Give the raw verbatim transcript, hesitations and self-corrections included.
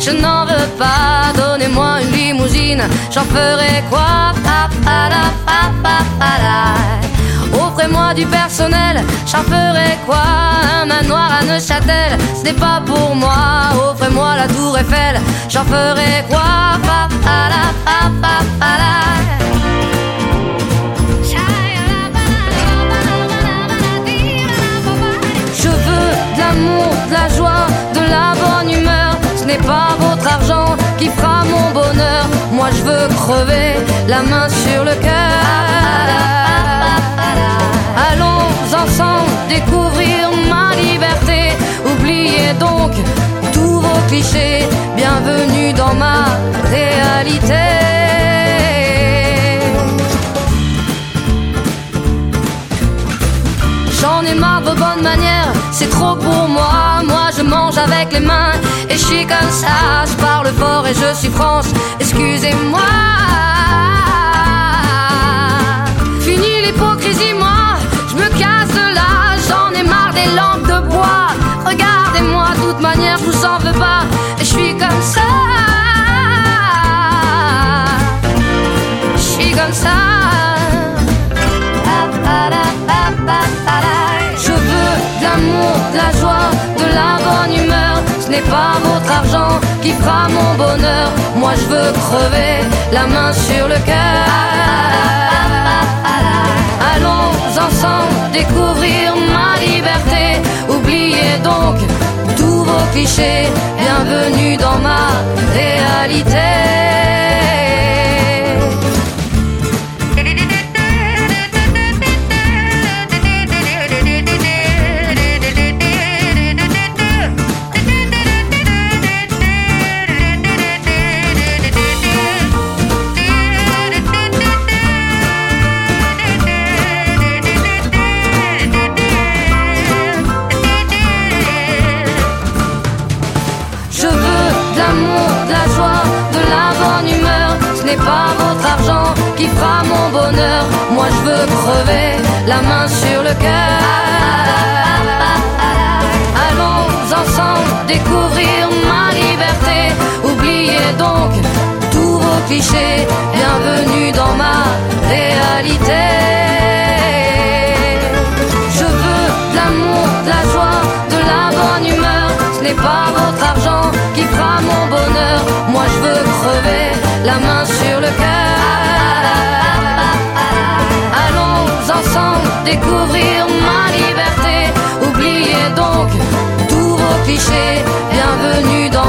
je n'en veux pas. Donnez-moi une limousine, j'en ferai quoi? Pa, pa, la, pa, pa, pa, la. Offrez-moi du personnel, j'en ferai quoi? Un manoir à Neuchâtel, ce n'est pas pour moi. Offrez-moi la tour Eiffel, j'en ferai quoi? Pa, pa, la, pa, pa, pa, la. Je veux de l'amour, de la joie, de la bonne humeur. Ce n'est pas votre argent qui fera mon bonheur. Moi je veux crever, la main sur le cœur. Allons ensemble découvrir ma liberté. Oubliez donc tous vos clichés. Bienvenue dans ma réalité. J'en ai marre de vos bonnes manières, c'est trop pour moi. Moi je mange avec les mains et je suis comme ça. Je parle fort et je suis France, excusez-moi. Fini l'hypocrisie, moi, je me casse de là. J'en ai marre des lampes de bois. Regardez-moi, de toute manière je vous en veux pas. Et je suis comme ça. Je suis comme ça. De la joie, de la bonne humeur. Ce n'est pas votre argent qui fera mon bonheur. Moi je veux crever, la main sur le cœur. Allons ensemble découvrir ma liberté. Oubliez donc tous vos clichés. Bienvenue dans ma réalité. Pas votre argent qui fera mon bonheur. Moi je veux crever, la main sur le cœur. Allons ensemble découvrir ma liberté. Oubliez donc tous vos clichés. Bienvenue dans ma réalité. Je veux de l'amour, de la joie, de la bonne humeur. Ce n'est pas votre argent qui fera mon bonheur. Moi je veux crever, la main sur le cœur. Allons ensemble découvrir ma liberté. Oubliez donc tous vos clichés. Bienvenue dans